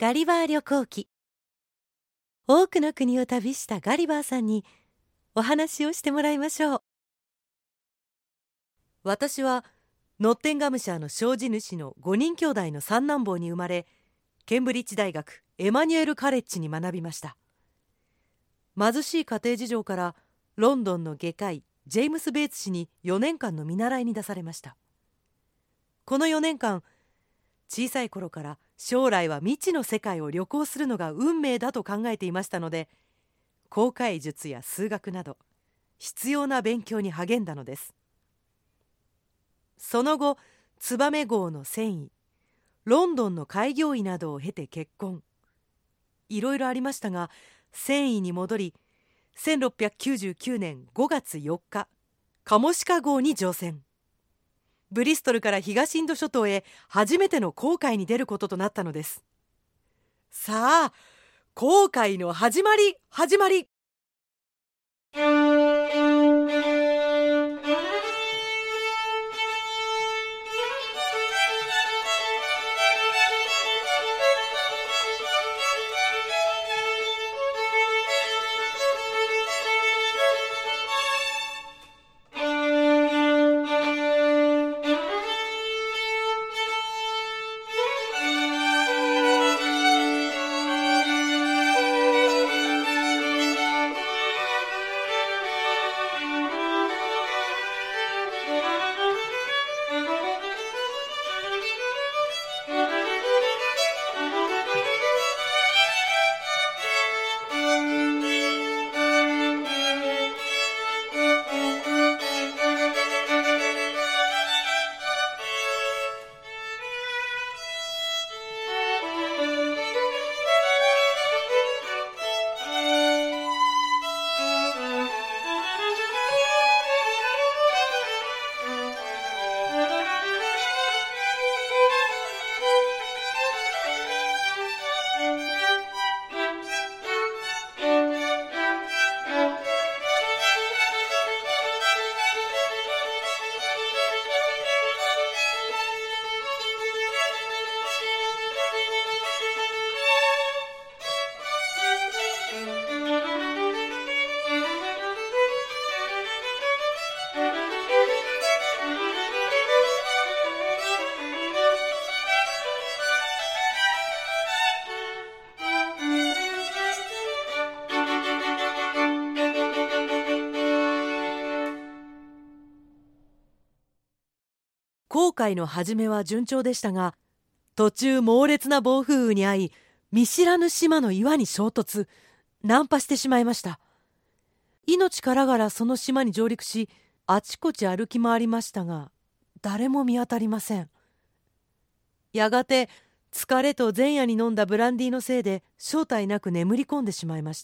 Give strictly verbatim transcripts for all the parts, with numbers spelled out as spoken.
ガリバー旅行記。多くの国を旅したガリバーさんにお話をしてもらいましょう。私はノッテンガムシャーの小地主のごにん兄弟の三男坊に生まれ、ケンブリッジ大学エマニュエルカレッジに学びました。貧しい家庭事情からロンドンの外科医ジェームス・ベイツ氏によねんかんの見習いに出されました。このよねんかん、小さい頃から将来は未知の世界を旅行するのが運命だと考えていましたので、航海術や数学など必要な勉強に励んだのです。その後、ツバメ号の船医、ロンドンの開業医などを経て結婚。いろいろありましたが、船医に戻り、せんろっぴゃくきゅうじゅうきゅうねんごがつよっか、カモシカ号に乗船。ブリストルから東インド諸島へ初めての航海に出ることとなったのです。さあ、航海の始まり始まり。航海の始めは順調でしたが、途中猛烈な暴風雨に遭い、見知らぬ島の岩に衝突、難破してしまいました。命からがらその島に上陸し、あちこち歩き回りましたが、誰も見当たりません。やがて疲れと前夜に飲んだブランディのせいで正体なく眠り込んでしまいました。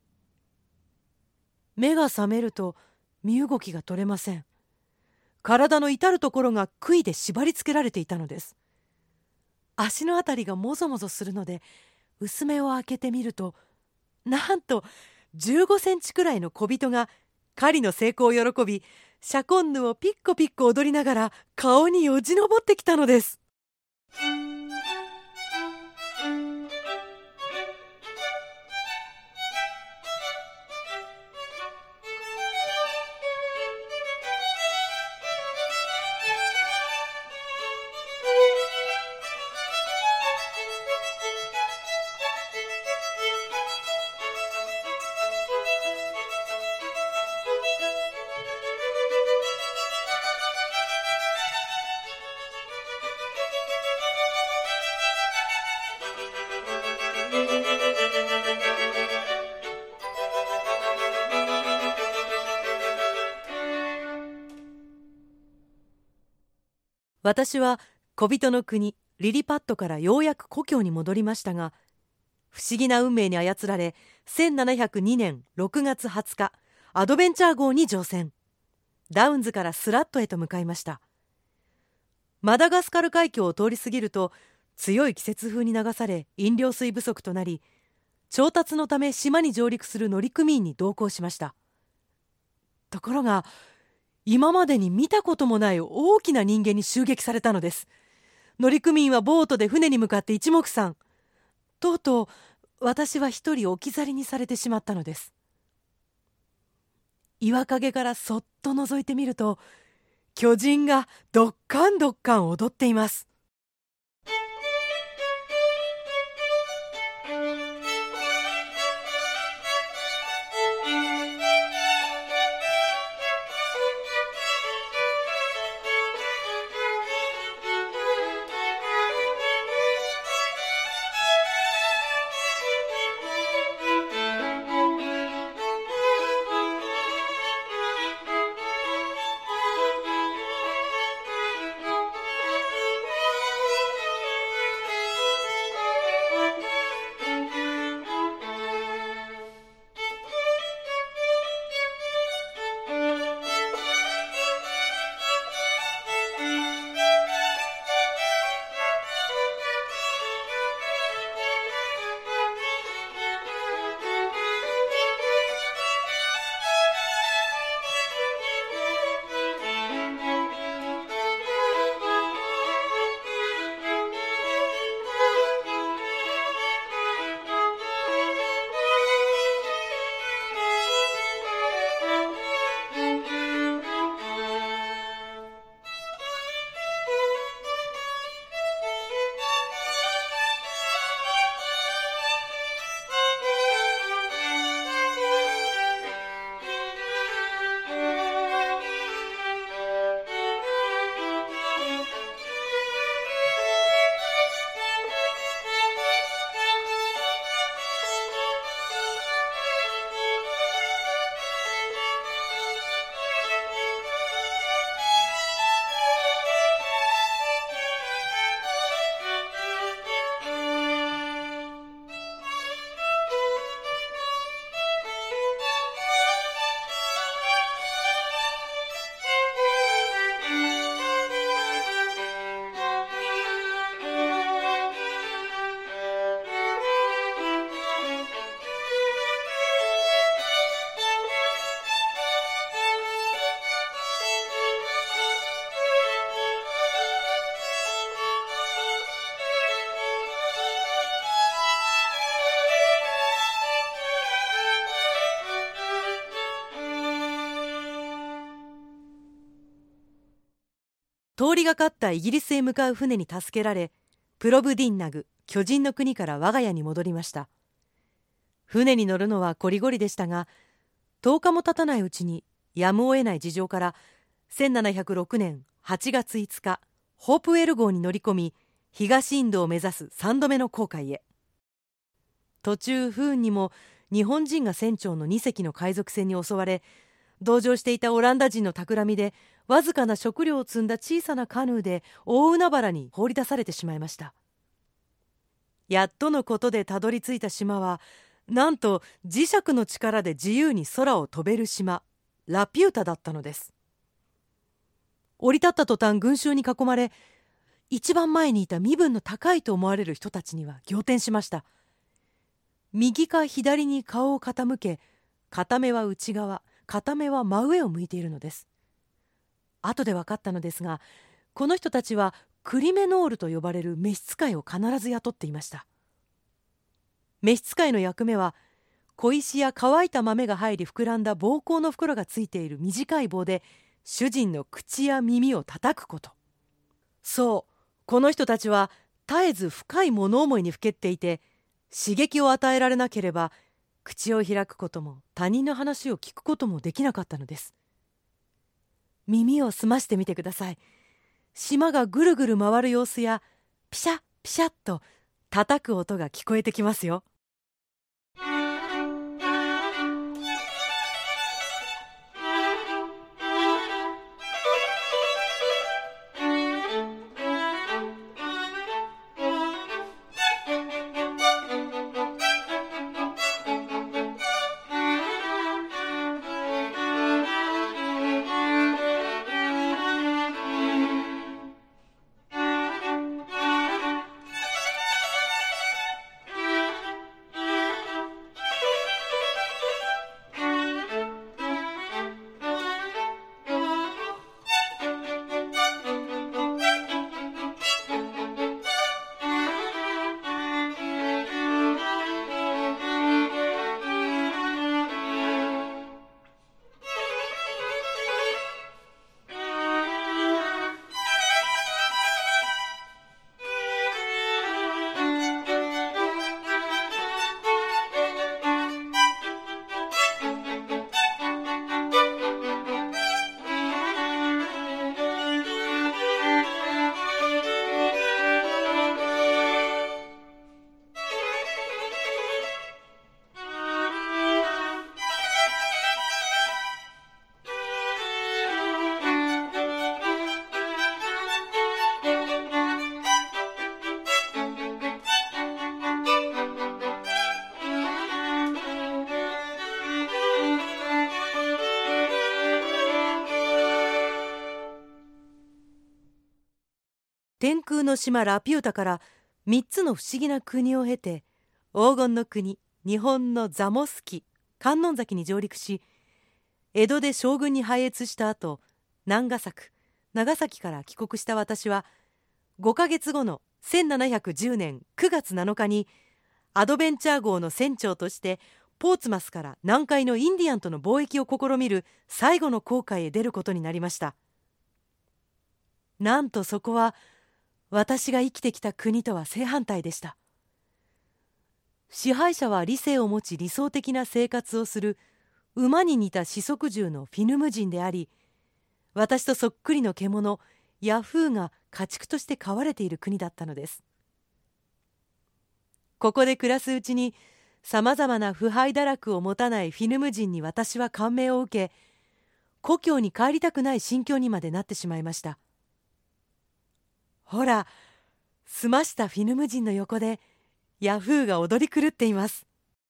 目が覚めると身動きが取れません。体の至るところが杭で縛り付けられていたのです。足のあたりがもぞもぞするので、薄目を開けてみると、なんとじゅうごセンチくらいの小人が狩りの成功を喜び、シャコンヌをピッコピッコ踊りながら顔によじ登ってきたのです。私は小人の国リリパットからようやく故郷に戻りましたが、不思議な運命に操られ、せんななひゃくにねんろくがつはつか、アドベンチャー号に乗船。ダウンズからスラットへと向かいました。マダガスカル海峡を通り過ぎると、強い季節風に流され飲料水不足となり、調達のため島に上陸する乗組員に同行しました。ところが、今までに見たこともない大きな人間に襲撃されたのです。乗組員はボートで船に向かって一目散。 とうとう私は一人置き去りにされてしまったのです。岩陰からそっと覗いてみると、巨人がどっかんどっかん踊っています。通りがかったイギリスへ向かう船に助けられ、プロブディンナグ、巨人の国から我が家に戻りました。船に乗るのはこりごりでしたが、とおかも経たないうちにやむを得ない事情からせんななひゃくろくねんはちがついつか、ホープウェル号に乗り込み、東インドを目指すさんどめの航海へ。途中不運にも日本人が船長のにせきの海賊船に襲われ、同乗していたオランダ人の企みでわずかな食料を積んだ小さなカヌーで大海原に放り出されてしまいました。やっとのことでたどり着いた島は、なんと磁石の力で自由に空を飛べる島、ラピュータだったのです。降り立った途端群衆に囲まれ、一番前にいた身分の高いと思われる人たちには仰天しました。右か左に顔を傾け、片目は内側、片目は真上を向いているのです。後で分かったのですが、この人たちはクリメノールと呼ばれる召使いを必ず雇っていました。召使いの役目は、小石や乾いた豆が入り膨らんだ膀胱の袋がついている短い棒で主人の口や耳を叩くこと。そう、この人たちは絶えず深い物思いにふけっていて、刺激を与えられなければ口を開くことも他人の話を聞くこともできなかったのです。耳を澄ましてみてください。島がぐるぐる回る様子や、ピシャッピシャッと叩く音が聞こえてきますよ。 天空の島ラピュータからみっつの不思議な国を経て、黄金の国日本のザモスキ観音崎に上陸し、江戸で将軍に拝謁した後、南ヶ作長崎から帰国した私は、ごかげつごのせんななひゃくじゅうねんくがつなのかにアドベンチャー号の船長としてポーツマスから南海のインディアンとの貿易を試みる最後の航海へ出ることになりました。なんとそこは私が生きてきた国とは正反対でした。支配者は理性を持ち理想的な生活をする馬に似た四足獣のフィヌム人であり、私とそっくりの獣ヤフーが家畜として飼われている国だったのです。ここで暮らすうちにさまざまな腐敗堕落を持たないフィヌム人に私は感銘を受け、故郷に帰りたくない心境にまでなってしまいました。ほら、澄ましたフィヌム人の横でヤフーが踊り狂っています。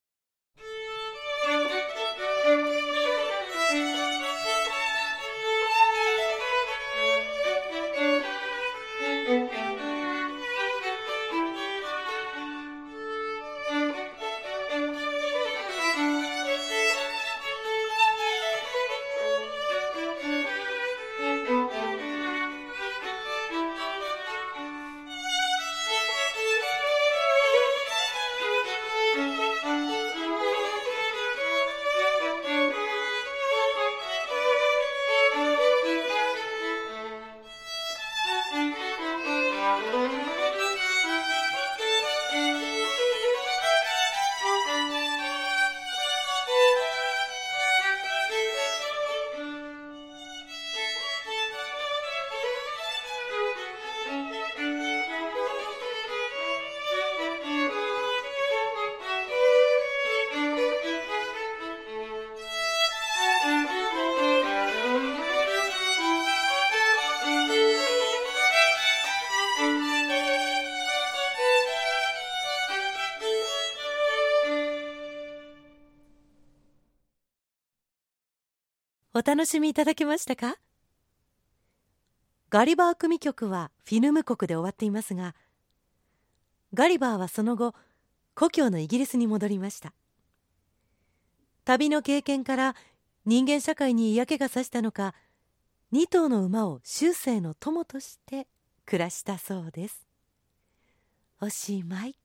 お楽しみいただけましたか？ガリバー組曲はフィヌム国で終わっていますが、ガリバーはその後故郷のイギリスに戻りました。旅の経験から人間社会に嫌気がさしたのか、に頭の馬を終生の友として暮らしたそうです。おしまい。